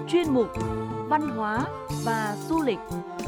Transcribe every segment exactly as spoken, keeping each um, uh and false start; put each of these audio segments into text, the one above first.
chuyên mục Văn hóa và du lịch.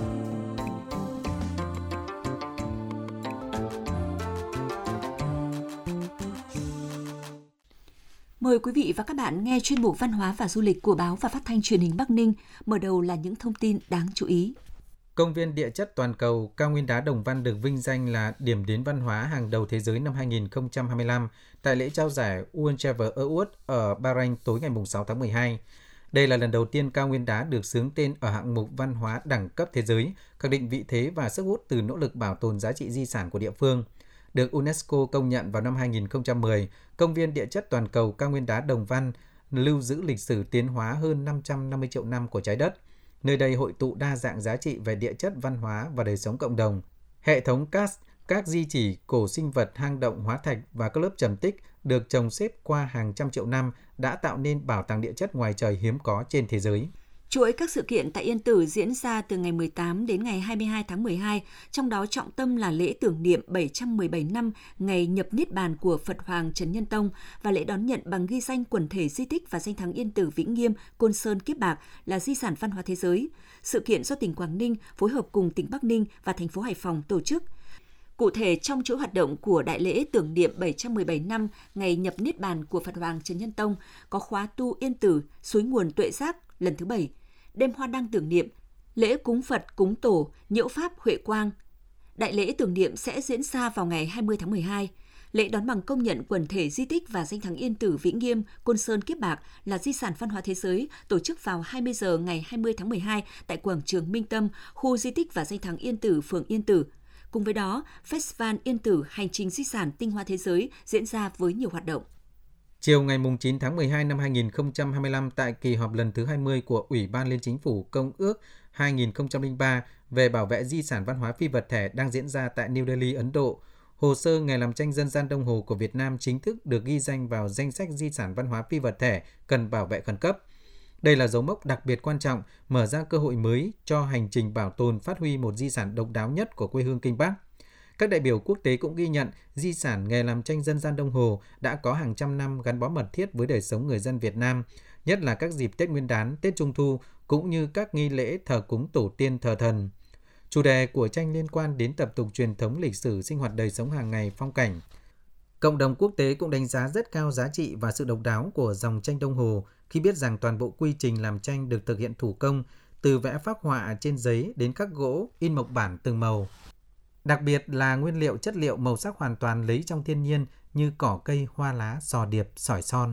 Mời quý vị và các bạn nghe chuyên mục Văn hóa và du lịch của Báo và Phát thanh Truyền hình Bắc Ninh. Mở đầu là những thông tin đáng chú ý. Công viên địa chất toàn cầu cao nguyên đá Đồng Văn được vinh danh là điểm đến văn hóa hàng đầu thế giới năm hai không hai lăm tại lễ trao giải World Travel Award ở Bahrain tối ngày sáu tháng mười hai. Đây là lần đầu tiên cao nguyên đá được xướng tên ở hạng mục văn hóa đẳng cấp thế giới, khẳng định vị thế và sức hút từ nỗ lực bảo tồn giá trị di sản của địa phương. Được UNESCO công nhận vào năm hai không một không, Công viên địa chất toàn cầu cao nguyên đá Đồng Văn lưu giữ lịch sử tiến hóa hơn năm trăm năm mươi triệu năm của trái đất. Nơi đây hội tụ đa dạng giá trị về địa chất, văn hóa và đời sống cộng đồng. Hệ thống karst, các di chỉ, cổ sinh vật, hang động, hóa thạch và các lớp trầm tích được chồng xếp qua hàng trăm triệu năm đã tạo nên bảo tàng địa chất ngoài trời hiếm có trên thế giới. Chuỗi các sự kiện tại Yên Tử diễn ra từ ngày mười tám đến ngày hai mươi hai tháng mười hai, trong đó trọng tâm là lễ tưởng niệm bảy trăm mười bảy năm ngày nhập Niết Bàn của Phật Hoàng Trần Nhân Tông và lễ đón nhận bằng ghi danh quần thể di tích và danh thắng Yên Tử, Vĩnh Nghiêm, Côn Sơn, Kiếp Bạc là di sản văn hóa thế giới. Sự kiện do tỉnh Quảng Ninh phối hợp cùng tỉnh Bắc Ninh và thành phố Hải Phòng tổ chức. Cụ thể, trong chuỗi hoạt động của đại lễ tưởng niệm bảy trăm mười bảy năm ngày nhập Niết Bàn của Phật Hoàng Trần Nhân Tông có khóa tu Yên Tử, suối nguồn Tuệ Giác lần thứ bảy, đêm hoa đăng tưởng niệm, lễ cúng Phật, cúng Tổ, nhiễu pháp Huệ Quang. Đại lễ tưởng niệm sẽ diễn ra vào ngày hai mươi tháng mười hai. Lễ đón bằng công nhận quần thể di tích và danh thắng Yên Tử, Vĩnh Nghiêm, Côn Sơn, Kiếp Bạc là di sản văn hóa thế giới tổ chức vào hai mươi giờ ngày hai mươi tháng mười hai tại quảng trường Minh Tâm, khu di tích và danh thắng Yên Tử, phường Yên Tử. Cùng với đó, Festival Yên Tử Hành trình di sản tinh hoa thế giới diễn ra với nhiều hoạt động. Chiều ngày chín tháng mười hai năm hai không hai lăm tại kỳ họp lần thứ hai mươi của Ủy ban Liên Chính phủ Công ước hai không không ba về bảo vệ di sản văn hóa phi vật thể đang diễn ra tại New Delhi, Ấn Độ, hồ sơ nghề làm tranh dân gian đồng hồ của Việt Nam chính thức được ghi danh vào danh sách di sản văn hóa phi vật thể cần bảo vệ khẩn cấp. Đây là dấu mốc đặc biệt quan trọng, mở ra cơ hội mới cho hành trình bảo tồn phát huy một di sản độc đáo nhất của quê hương Kinh Bắc. Các đại biểu quốc tế cũng ghi nhận di sản nghề làm tranh dân gian đồng hồ đã có hàng trăm năm gắn bó mật thiết với đời sống người dân Việt Nam, nhất là các dịp Tết Nguyên đán, Tết Trung thu cũng như các nghi lễ thờ cúng tổ tiên thờ thần. Chủ đề của tranh liên quan đến tập tục truyền thống lịch sử sinh hoạt đời sống hàng ngày phong cảnh. Cộng đồng quốc tế cũng đánh giá rất cao giá trị và sự độc đáo của dòng tranh đồng hồ khi biết rằng toàn bộ quy trình làm tranh được thực hiện thủ công, từ vẽ phác họa trên giấy đến khắc gỗ, in mộc bản từng màu. Đặc biệt là nguyên liệu chất liệu màu sắc hoàn toàn lấy trong thiên nhiên như cỏ cây, hoa lá, sò điệp, sỏi son.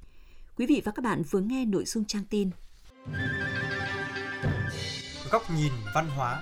Quý vị và các bạn vừa nghe nội dung trang tin. Góc nhìn văn hóa.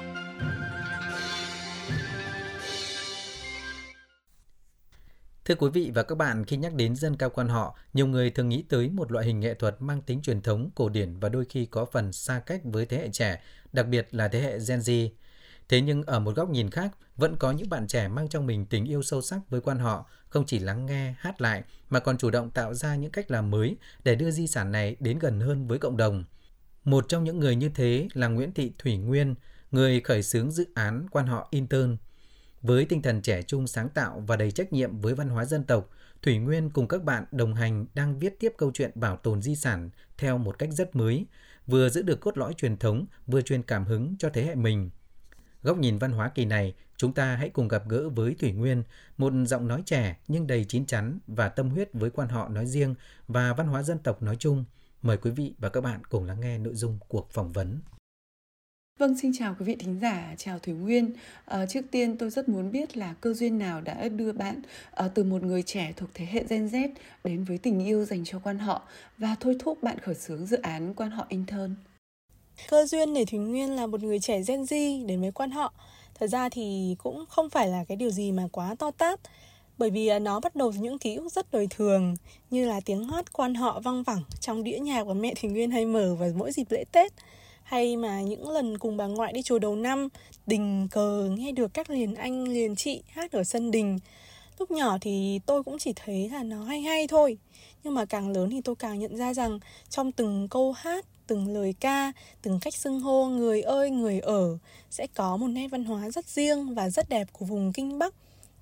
Thưa quý vị và các bạn, khi nhắc đến dân ca quan họ, nhiều người thường nghĩ tới một loại hình nghệ thuật mang tính truyền thống, cổ điển và đôi khi có phần xa cách với thế hệ trẻ, đặc biệt là thế hệ Gen Z. Thế nhưng ở một góc nhìn khác, vẫn có những bạn trẻ mang trong mình tình yêu sâu sắc với quan họ, không chỉ lắng nghe, hát lại, mà còn chủ động tạo ra những cách làm mới để đưa di sản này đến gần hơn với cộng đồng. Một trong những người như thế là Nguyễn Thị Thủy Nguyên, người khởi xướng dự án quan họ Intern. Với tinh thần trẻ trung, sáng tạo và đầy trách nhiệm với văn hóa dân tộc, Thủy Nguyên cùng các bạn đồng hành đang viết tiếp câu chuyện bảo tồn di sản theo một cách rất mới, vừa giữ được cốt lõi truyền thống, vừa truyền cảm hứng cho thế hệ mình. Góc nhìn văn hóa kỳ này, chúng ta hãy cùng gặp gỡ với Thủy Nguyên, một giọng nói trẻ nhưng đầy chín chắn và tâm huyết với quan họ nói riêng và văn hóa dân tộc nói chung. Mời quý vị và các bạn cùng lắng nghe nội dung cuộc phỏng vấn. Vâng, xin chào quý vị thính giả, chào Thủy Nguyên. À, trước tiên tôi rất muốn biết là cơ duyên nào đã đưa bạn à, từ một người trẻ thuộc thế hệ Gen Z đến với tình yêu dành cho quan họ và thôi thúc bạn khởi xướng dự án quan họ Intern. Cơ duyên để Thủy Nguyên là một người trẻ Gen Z đến với quan họ. Thật ra thì cũng không phải là cái điều gì mà quá to tát, bởi vì nó bắt đầu từ những ký ức rất đời thường, như là tiếng hát quan họ văng vẳng trong đĩa nhạc của mẹ Thủy Nguyên hay mở vào mỗi dịp lễ Tết, hay mà những lần cùng bà ngoại đi chùa đầu năm, tình cờ nghe được các liền anh liền chị hát ở sân đình. Lúc nhỏ thì tôi cũng chỉ thấy là nó hay hay thôi, nhưng mà càng lớn thì tôi càng nhận ra rằng trong từng câu hát, từng lời ca, từng cách xưng hô người ơi người ở sẽ có một nét văn hóa rất riêng và rất đẹp của vùng Kinh Bắc.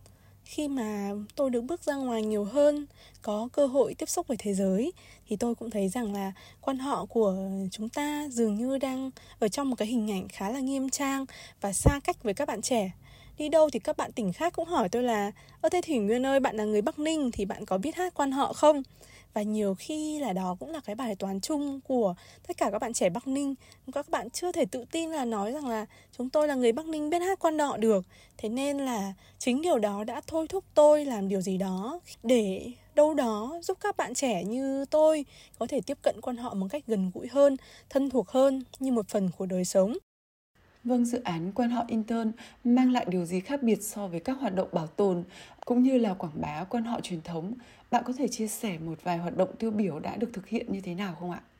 Khi mà tôi được bước ra ngoài nhiều hơn, có cơ hội tiếp xúc với thế giới, thì tôi cũng thấy rằng là quan họ của chúng ta dường như đang ở trong một cái hình ảnh khá là nghiêm trang và xa cách với các bạn trẻ. Đi đâu thì các bạn tỉnh khác cũng hỏi tôi là: Ơ thế Thủy Nguyên ơi, bạn là người Bắc Ninh thì bạn có biết hát quan họ không? Và nhiều khi là đó cũng là cái bài toán chung của tất cả các bạn trẻ Bắc Ninh. Các bạn chưa thể tự tin là nói rằng là chúng tôi là người Bắc Ninh biết hát quan họ được. Thế nên là chính điều đó đã thôi thúc tôi làm điều gì đó để đâu đó giúp các bạn trẻ như tôi có thể tiếp cận quan họ một cách gần gũi hơn, thân thuộc hơn như một phần của đời sống. Vâng, dự án quan họ intern mang lại điều gì khác biệt so với các hoạt động bảo tồn cũng như là quảng bá quan họ truyền thống? Bạn có thể chia sẻ một vài hoạt động tiêu biểu đã được thực hiện như thế nào không ạ?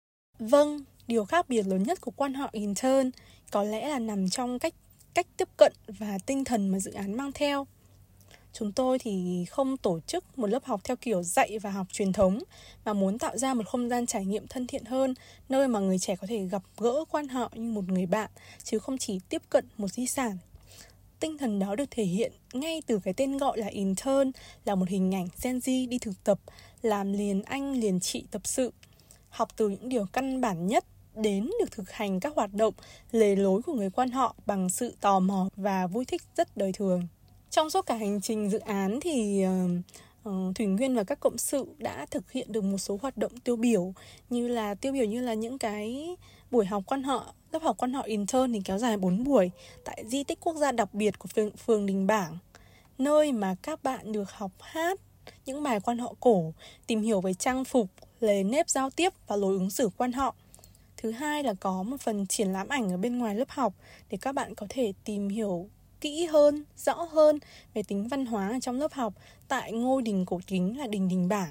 Vâng, điều khác biệt lớn nhất của quan họ intern có lẽ là nằm trong cách cách tiếp cận và tinh thần mà dự án mang theo. Chúng tôi thì không tổ chức một lớp học theo kiểu dạy và học truyền thống, mà muốn tạo ra một không gian trải nghiệm thân thiện hơn, nơi mà người trẻ có thể gặp gỡ quan họ như một người bạn, chứ không chỉ tiếp cận một di sản. Tinh thần đó được thể hiện ngay từ cái tên gọi là intern, là một hình ảnh Gen Z đi thực tập, làm liền anh liền chị tập sự, học từ những điều căn bản nhất đến được thực hành các hoạt động lề lối của người quan họ bằng sự tò mò và vui thích rất đời thường. Trong suốt cả hành trình dự án thì uh, uh, Thủy Nguyên và các cộng sự đã thực hiện được một số hoạt động tiêu biểu, như là tiêu biểu như là những cái buổi học quan họ, lớp học quan họ intern thì kéo dài bốn buổi tại di tích quốc gia đặc biệt của phường, phường Đình Bảng, nơi mà các bạn được học hát những bài quan họ cổ, tìm hiểu về trang phục, lề nếp giao tiếp và lối ứng xử quan họ. Thứ hai là có một phần triển lãm ảnh ở bên ngoài lớp học để các bạn có thể tìm hiểu kỹ hơn, rõ hơn về tính văn hóa ở trong lớp học tại ngôi đình cổ kính là đình Đình Bảng.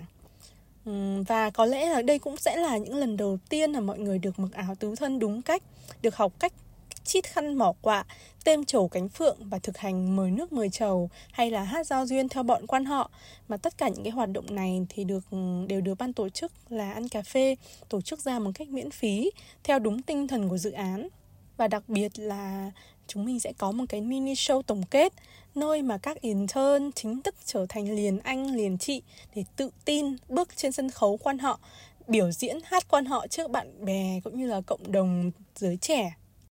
Uhm, và có lẽ là đây cũng sẽ là những lần đầu tiên là mọi người được mặc áo tứ thân đúng cách, được học cách chít khăn mỏ quạ, têm trầu cánh phượng và thực hành mời nước mời trầu hay là hát giao duyên theo bọn quan họ. Mà tất cả những cái hoạt động này thì được đều được ban tổ chức là ăn cà phê tổ chức ra một cách miễn phí theo đúng tinh thần của dự án. Và đặc biệt là chúng mình sẽ có một cái mini show tổng kết, nơi mà các intern chính thức trở thành liền anh liền chị để tự tin bước trên sân khấu quan họ, biểu diễn hát quan họ trước bạn bè cũng như là cộng đồng giới trẻ.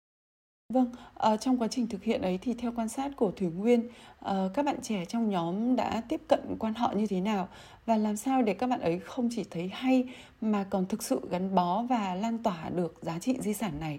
Vâng, uh, trong quá trình thực hiện ấy thì theo quan sát của Thủy Nguyên, uh, các bạn trẻ trong nhóm đã tiếp cận quan họ như thế nào? Và làm sao để các bạn ấy không chỉ thấy hay mà còn thực sự gắn bó và lan tỏa được giá trị di sản này?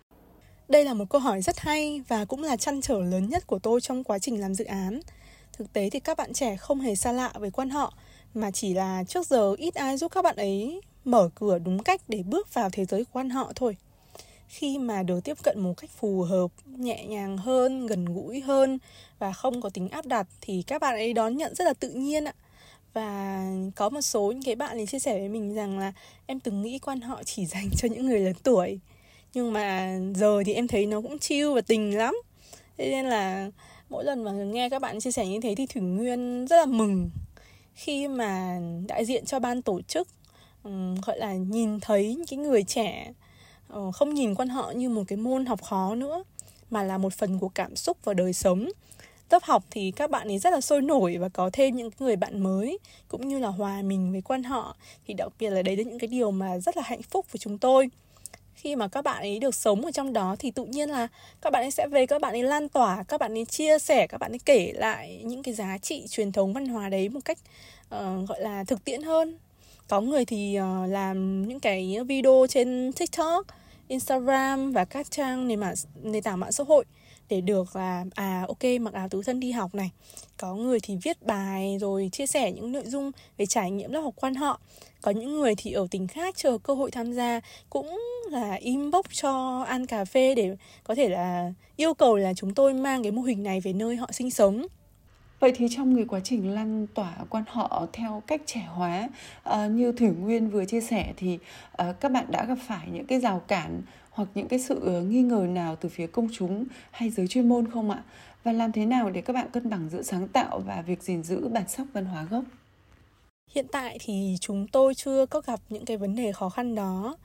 Đây là một câu hỏi rất hay và cũng là trăn trở lớn nhất của tôi trong quá trình làm dự án. Thực tế thì các bạn trẻ không hề xa lạ với quan họ, mà chỉ là trước giờ ít ai giúp các bạn ấy mở cửa đúng cách để bước vào thế giới của quan họ thôi. Khi mà được tiếp cận một cách phù hợp, nhẹ nhàng hơn, gần gũi hơn và không có tính áp đặt thì các bạn ấy đón nhận rất là tự nhiên ạ. Và có một số những cái bạn ấy chia sẻ với mình rằng là em từng nghĩ quan họ chỉ dành cho những người lớn tuổi, nhưng mà giờ thì em thấy nó cũng chill và tình lắm. Thế nên là mỗi lần mà nghe các bạn chia sẻ như thế thì Thủy Nguyên rất là mừng khi mà đại diện cho ban tổ chức um, gọi là nhìn thấy những cái người trẻ uh, không nhìn quan họ như một cái môn học khó nữa, mà là một phần của cảm xúc và đời sống. Lớp học thì các bạn ấy rất là sôi nổi và có thêm những người bạn mới cũng như là hòa mình với quan họ, thì đặc biệt là đấy là những cái điều mà rất là hạnh phúc với chúng tôi. Khi mà các bạn ấy được sống ở trong đó thì tự nhiên là các bạn ấy sẽ về, các bạn ấy lan tỏa, các bạn ấy chia sẻ, các bạn ấy kể lại những cái giá trị truyền thống văn hóa đấy một cách uh, gọi là thực tiễn hơn. Có người thì uh, làm những cái video trên TikTok, Instagram và các trang nền, mạng, nền tảng mạng xã hội để được là à ok mặc áo tứ thân đi học này. Có người thì viết bài rồi chia sẻ những nội dung về trải nghiệm lớp học quan họ. Có những người thì ở tỉnh khác chờ cơ hội tham gia cũng là inbox cho ăn cà phê để có thể là yêu cầu là chúng tôi mang cái mô hình này về nơi họ sinh sống. Vậy thì trong cái quá trình lan tỏa quan họ theo cách trẻ hóa, uh, như Thủy Nguyên vừa chia sẻ thì uh, các bạn đã gặp phải những cái rào cản hoặc những cái sự uh, nghi ngờ nào từ phía công chúng hay giới chuyên môn không ạ? Và làm thế nào để các bạn cân bằng giữa sáng tạo và việc gìn giữ bản sắc văn hóa gốc? Hiện tại thì chúng tôi chưa có gặp những cái vấn đề khó khăn đó.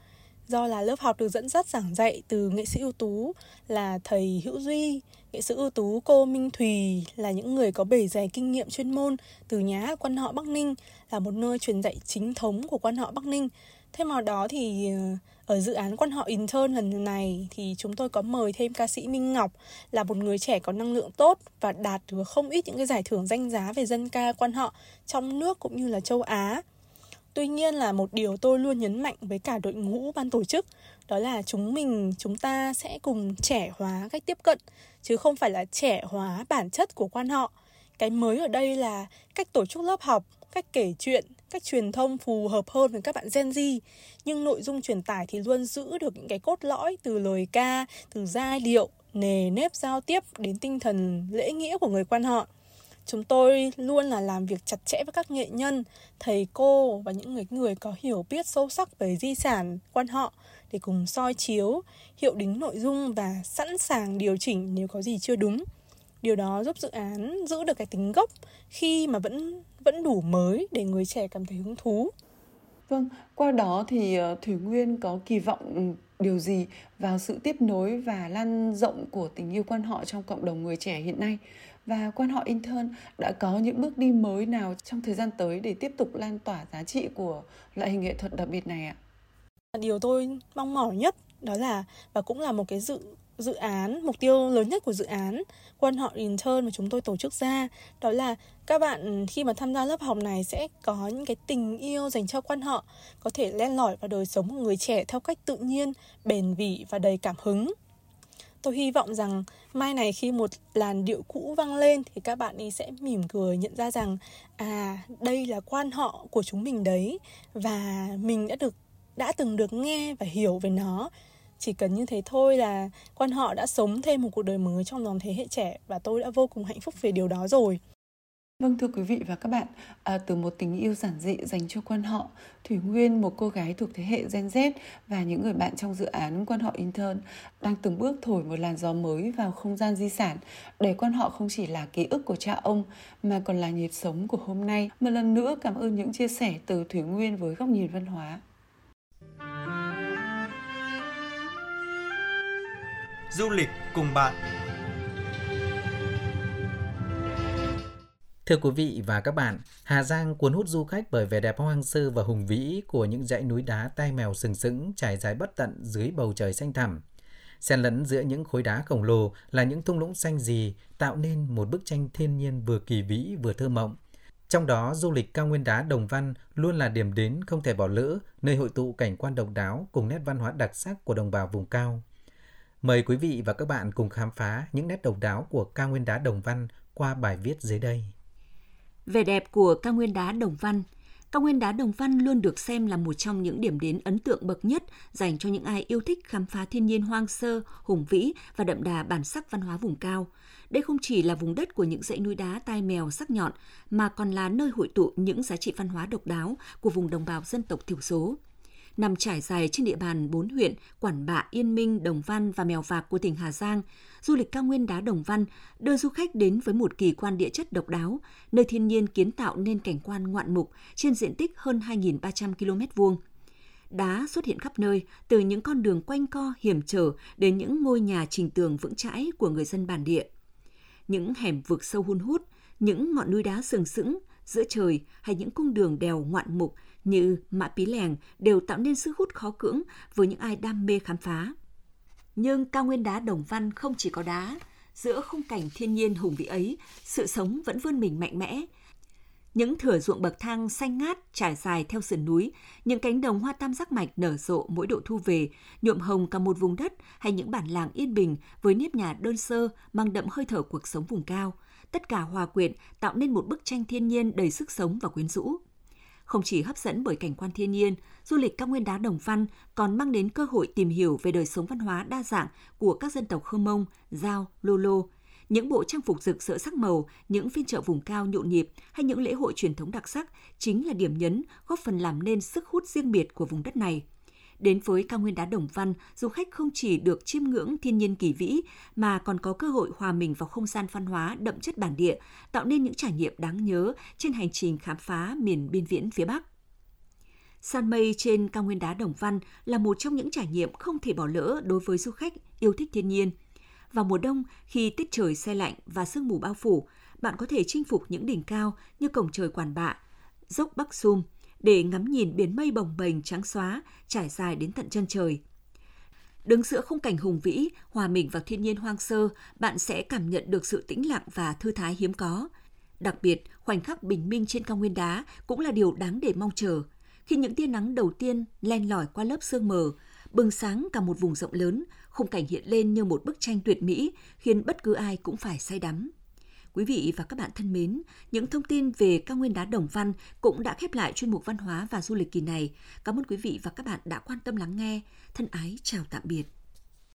Do là lớp học được dẫn dắt giảng dạy từ nghệ sĩ ưu tú là thầy Hữu Duy, nghệ sĩ ưu tú cô Minh Thùy là những người có bề dày kinh nghiệm chuyên môn từ nhà hát Quan họ Bắc Ninh, là một nơi truyền dạy chính thống của Quan họ Bắc Ninh. Thêm vào đó thì ở dự án Quan họ Intern lần này thì chúng tôi có mời thêm ca sĩ Minh Ngọc, là một người trẻ có năng lượng tốt và đạt được không ít những cái giải thưởng danh giá về dân ca Quan họ trong nước cũng như là châu Á. Tuy nhiên là một điều tôi luôn nhấn mạnh với cả đội ngũ ban tổ chức, đó là chúng mình, chúng ta sẽ cùng trẻ hóa cách tiếp cận, chứ không phải là trẻ hóa bản chất của Quan họ. Cái mới ở đây là cách tổ chức lớp học, cách kể chuyện, cách truyền thông phù hợp hơn với các bạn Gen Z. Nhưng nội dung truyền tải thì luôn giữ được những cái cốt lõi từ lời ca, từ giai điệu, nề nếp giao tiếp đến tinh thần lễ nghĩa của người Quan họ. Chúng tôi luôn là làm việc chặt chẽ với các nghệ nhân, thầy cô và những người, người có hiểu biết sâu sắc về di sản Quan họ để cùng soi chiếu, hiệu đính nội dung và sẵn sàng điều chỉnh nếu có gì chưa đúng. Điều đó giúp dự án giữ được cái tính gốc khi mà vẫn, vẫn đủ mới để người trẻ cảm thấy hứng thú. Vâng, qua đó thì Thủy Nguyên có kỳ vọng điều gì vào sự tiếp nối và lan rộng của tình yêu Quan họ trong cộng đồng người trẻ hiện nay? Và Quan họ Intern đã có những bước đi mới nào trong thời gian tới để tiếp tục lan tỏa giá trị của loại hình nghệ thuật đặc biệt này ạ? Điều tôi mong mỏi nhất đó là, và cũng là một cái dự dự án, mục tiêu lớn nhất của dự án Quan họ Intern mà chúng tôi tổ chức ra, đó là các bạn khi mà tham gia lớp học này sẽ có những cái tình yêu dành cho Quan họ, có thể len lỏi vào đời sống của người trẻ theo cách tự nhiên, bền bỉ và đầy cảm hứng. Tôi hy vọng rằng mai này khi một làn điệu cũ vang lên thì các bạn ấy sẽ mỉm cười nhận ra rằng à, đây là Quan họ của chúng mình đấy, và mình đã được đã từng được nghe và hiểu về nó. Chỉ cần như thế thôi là Quan họ đã sống thêm một cuộc đời mới trong dòng thế hệ trẻ, và tôi đã vô cùng hạnh phúc về điều đó rồi. Vâng, thưa quý vị và các bạn, à, từ một tình yêu giản dị dành cho Quan họ, Thủy Nguyên, một cô gái thuộc thế hệ Gen Z và những người bạn trong dự án Quan họ Intern đang từng bước thổi một làn gió mới vào không gian di sản, để Quan họ không chỉ là ký ức của cha ông mà còn là nhịp sống của hôm nay. Một lần nữa cảm ơn những chia sẻ từ Thủy Nguyên với góc nhìn văn hóa. Du lịch cùng bạn. Thưa quý vị và các bạn, Hà Giang cuốn hút du khách bởi vẻ đẹp hoang sơ và hùng vĩ của những dãy núi đá Tai Mèo sừng sững trải dài bất tận dưới bầu trời xanh thẳm. Xen lẫn giữa những khối đá khổng lồ là những thung lũng xanh rì, tạo nên một bức tranh thiên nhiên vừa kỳ vĩ vừa thơ mộng. Trong đó, du lịch cao nguyên đá Đồng Văn luôn là điểm đến không thể bỏ lỡ, nơi hội tụ cảnh quan độc đáo cùng nét văn hóa đặc sắc của đồng bào vùng cao. Mời quý vị và các bạn cùng khám phá những nét độc đáo của cao nguyên đá Đồng Văn qua bài viết dưới đây. Vẻ đẹp của cao nguyên đá Đồng Văn. Cao nguyên đá Đồng Văn luôn được xem là một trong những điểm đến ấn tượng bậc nhất dành cho những ai yêu thích khám phá thiên nhiên hoang sơ, hùng vĩ và đậm đà bản sắc văn hóa vùng cao. Đây không chỉ là vùng đất của những dãy núi đá tai mèo sắc nhọn, mà còn là nơi hội tụ những giá trị văn hóa độc đáo của vùng đồng bào dân tộc thiểu số. Nằm trải dài trên địa bàn bốn huyện Quản Bạ, Yên Minh, Đồng Văn và Mèo Vạc của tỉnh Hà Giang, du lịch cao nguyên đá Đồng Văn đưa du khách đến với một kỳ quan địa chất độc đáo, nơi thiên nhiên kiến tạo nên cảnh quan ngoạn mục trên diện tích hơn hai nghìn ba trăm ki lô mét vuông. Đá xuất hiện khắp nơi, từ những con đường quanh co hiểm trở đến những ngôi nhà trình tường vững chãi của người dân bản địa. Những hẻm vực sâu hun hút, những ngọn núi đá sừng sững giữa trời hay những cung đường đèo ngoạn mục như Mã Pí Lèng đều tạo nên sức hút khó cưỡng với những ai đam mê khám phá. Nhưng cao nguyên đá Đồng Văn không chỉ có đá, giữa khung cảnh thiên nhiên hùng vĩ ấy, sự sống vẫn vươn mình mạnh mẽ. Những thửa ruộng bậc thang xanh ngát trải dài theo sườn núi, những cánh đồng hoa tam giác mạch nở rộ mỗi độ thu về, nhuộm hồng cả một vùng đất, hay những bản làng yên bình với nếp nhà đơn sơ mang đậm hơi thở cuộc sống vùng cao, tất cả hòa quyện tạo nên một bức tranh thiên nhiên đầy sức sống và quyến rũ. Không chỉ hấp dẫn bởi cảnh quan thiên nhiên, du lịch cao nguyên đá Đồng Văn còn mang đến cơ hội tìm hiểu về đời sống văn hóa đa dạng của các dân tộc Hơ Mông, Dao, Lô Lô. Những bộ trang phục rực rỡ sắc màu, những phiên chợ vùng cao nhộn nhịp hay những lễ hội truyền thống đặc sắc chính là điểm nhấn góp phần làm nên sức hút riêng biệt của vùng đất này. Đến với cao nguyên đá Đồng Văn, du khách không chỉ được chiêm ngưỡng thiên nhiên kỳ vĩ mà còn có cơ hội hòa mình vào không gian văn hóa đậm chất bản địa, tạo nên những trải nghiệm đáng nhớ trên hành trình khám phá miền biên viễn phía Bắc. Săn mây trên cao nguyên đá Đồng Văn là một trong những trải nghiệm không thể bỏ lỡ đối với du khách yêu thích thiên nhiên. Vào mùa đông, khi tiết trời se lạnh và sương mù bao phủ, bạn có thể chinh phục những đỉnh cao như cổng trời Quản Bạ, dốc Bắc Sum để ngắm nhìn biển mây bồng bềnh trắng xóa trải dài đến tận chân trời. Đứng giữa khung cảnh hùng vĩ, hòa mình vào thiên nhiên hoang sơ, bạn sẽ cảm nhận được sự tĩnh lặng và thư thái hiếm có. Đặc biệt, khoảnh khắc bình minh trên cao nguyên đá cũng là điều đáng để mong chờ. Khi những tia nắng đầu tiên len lỏi qua lớp sương mờ, bừng sáng cả một vùng rộng lớn, khung cảnh hiện lên như một bức tranh tuyệt mỹ, khiến bất cứ ai cũng phải say đắm. Quý vị và các bạn thân mến, những thông tin về cao nguyên đá Đồng Văn cũng đã khép lại chuyên mục văn hóa và du lịch kỳ này. Cảm ơn quý vị và các bạn đã quan tâm lắng nghe. Thân ái chào tạm biệt.